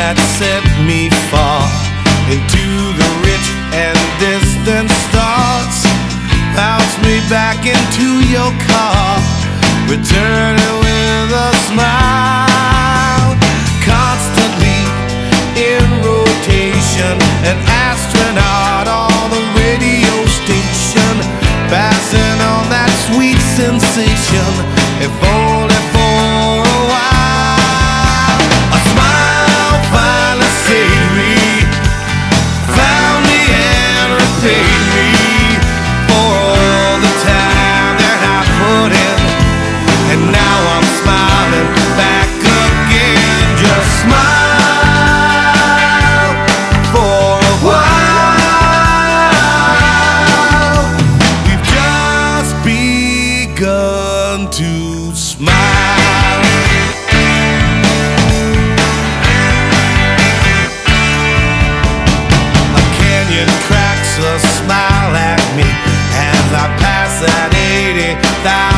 that set me far into the rich and distant stars. Bounce me back into your car, returning with a smile. Constantly in rotation, an astronaut on the radio station, passing on that sweet sensation, if only for a while. A smile finally saved me, found me and repaid me for all the time that I put in. And now I'm smiling back again. Just smile for a while. We've just begun to smile. A canyon cracks a smile at me as I pass that 80,000